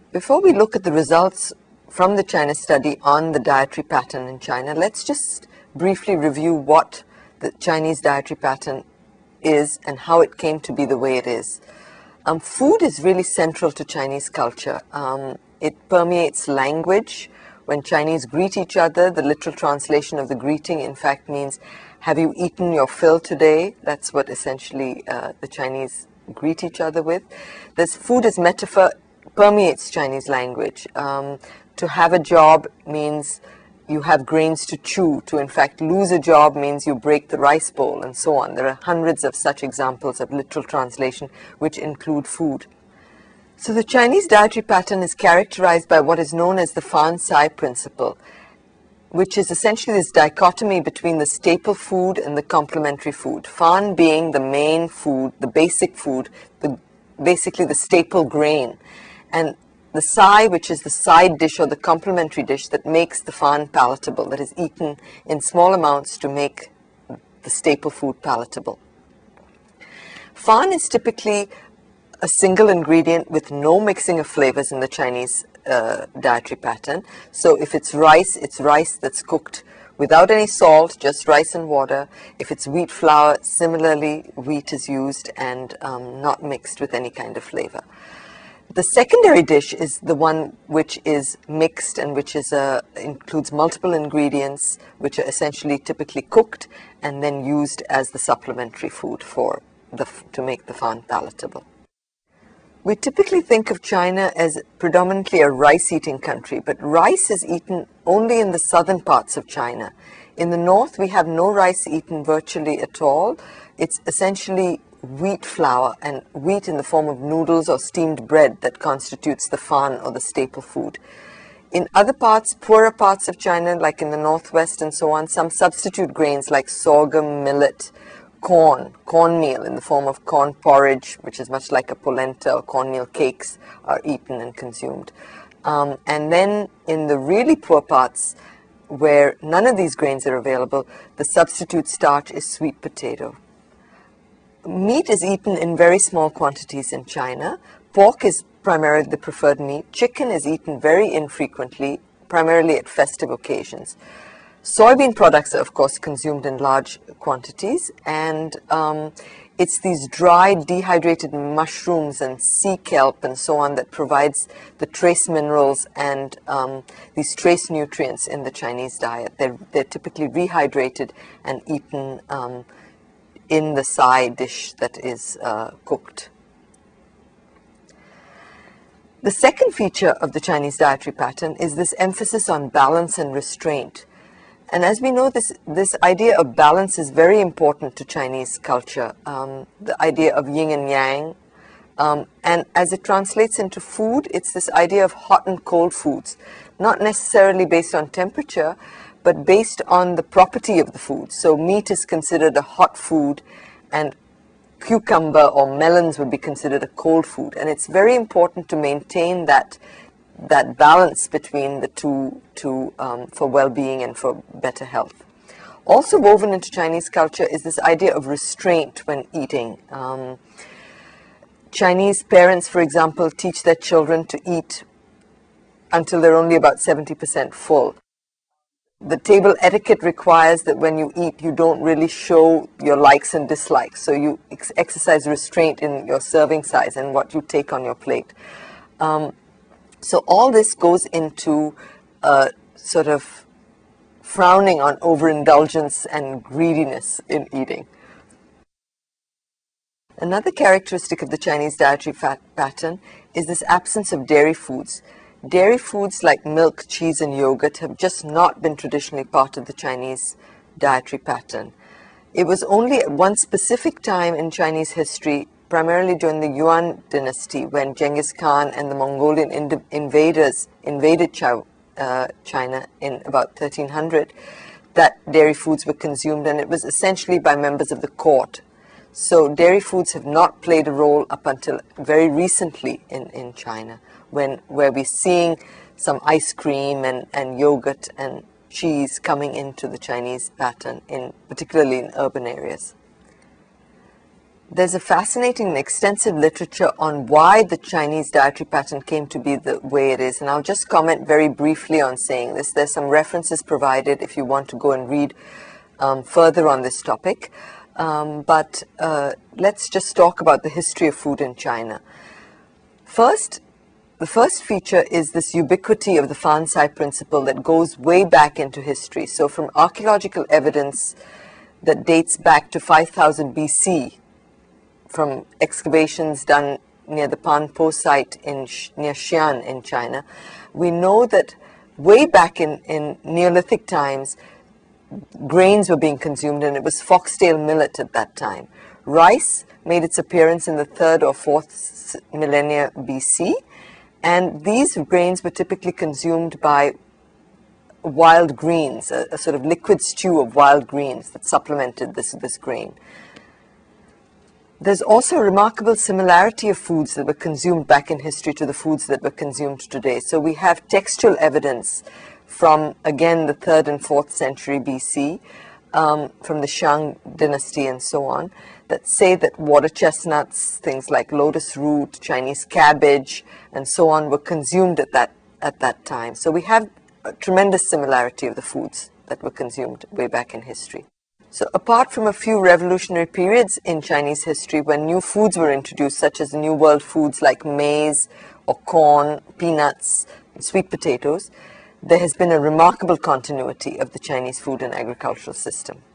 Before we look at the results from the China study on the dietary pattern in China, let's just briefly review what the Chinese dietary pattern is and how it came to be the way it is. Food is really central to Chinese culture. It permeates language. When Chinese greet each other, the literal translation of the greeting, in fact, means, "Have you eaten your fill today?" That's what essentially the Chinese greet each other with. This food as metaphor permeates Chinese language. To have a job means you have grains to chew. To, in fact, lose a job means you break the rice bowl, and so on. There are hundreds of such examples of literal translation which include food. So the Chinese dietary pattern is characterized by what is known as the Fan Cai principle, which is essentially this dichotomy between the staple food and the complementary food. Fan being the main food, the basic food, basically the staple grain, and the Cai, which is the side dish or the complementary dish that makes the fan palatable, that is eaten in small amounts to make the staple food palatable. Fan is typically a single ingredient with no mixing of flavors in the Chinese dietary pattern. So if it's rice that's cooked without any salt, just rice and water. If it's wheat flour, similarly, wheat is used and not mixed with any kind of flavor. The secondary dish is the one which is mixed and which is includes multiple ingredients, which are essentially typically cooked and then used as the supplementary food to make the fan palatable. We typically think of China as predominantly a rice-eating country, but rice is eaten only in the southern parts of China. In the north, we have no rice eaten virtually at all. It's essentially wheat flour and wheat in the form of noodles or steamed bread that constitutes the fan or the staple food. In other parts, poorer parts of China, like in the northwest and so on, some substitute grains like sorghum, millet, cornmeal in the form of corn porridge, which is much like a polenta or cornmeal cakes, are eaten and consumed. And then in the really poor parts, where none of these grains are available, the substitute starch is sweet potato. Meat is eaten in very small quantities in China. Pork is primarily the preferred meat. Chicken is eaten very infrequently, primarily at festive occasions. Soybean products are, of course, consumed in large quantities, and it's these dried, dehydrated mushrooms and sea kelp and so on that provides the trace minerals and these trace nutrients in the Chinese diet. They're typically rehydrated and eaten in the side dish that is cooked. The second feature of the Chinese dietary pattern is this emphasis on balance and restraint. And as we know, this idea of balance is very important to Chinese culture, the idea of yin and yang. And as it translates into food, it's this idea of hot and cold foods, not necessarily based on temperature, but based on the property of the food. So meat is considered a hot food, and cucumber or melons would be considered a cold food. And it's very important to maintain that balance between the two for well-being and for better health. Also woven into Chinese culture is this idea of restraint when eating. Chinese parents, for example, teach their children to eat until they're only about 70% full. The table etiquette requires that when you eat, you don't really show your likes and dislikes. So you exercise restraint in your serving size and what you take on your plate. So all this goes into sort of frowning on overindulgence and greediness in eating. Another characteristic of the Chinese dietary pattern is this absence of dairy foods. Dairy foods like milk, cheese, and yogurt have just not been traditionally part of the Chinese dietary pattern. It was only at one specific time in Chinese history, primarily during the Yuan dynasty, when Genghis Khan and the Mongolian invaders invaded China in about 1300, that dairy foods were consumed, and it was essentially by members of the court. So dairy foods have not played a role up until very recently in China, where we're seeing some ice cream and yogurt and cheese coming into the Chinese pattern, particularly in urban areas. there's a fascinating and extensive literature on why the Chinese dietary pattern came to be the way it is. And I'll just comment very briefly on saying this. There's some references provided if you want to go and read further on this topic. But let's just talk about the history of food in China. First, the first feature is this ubiquity of the Fan Cai principle that goes way back into history. So from archaeological evidence that dates back to 5000 BC, from excavations done near the Panpo site near Xi'an in China, we know that way back in Neolithic times, grains were being consumed, and it was foxtail millet at that time. Rice made its appearance in the 3rd or 4th millennia BC, and these grains were typically consumed by wild greens, a sort of liquid stew of wild greens that supplemented this grain. There's also a remarkable similarity of foods that were consumed back in history to the foods that were consumed today. So we have textual evidence from, again, the 3rd and 4th century BC, from the Shang dynasty and so on, that say that water chestnuts, things like lotus root, Chinese cabbage, and so on were consumed at that time. So we have a tremendous similarity of the foods that were consumed way back in history. So apart from a few revolutionary periods in Chinese history when new foods were introduced, such as New World foods like maize or corn, peanuts, and sweet potatoes, there has been a remarkable continuity of the Chinese food and agricultural system.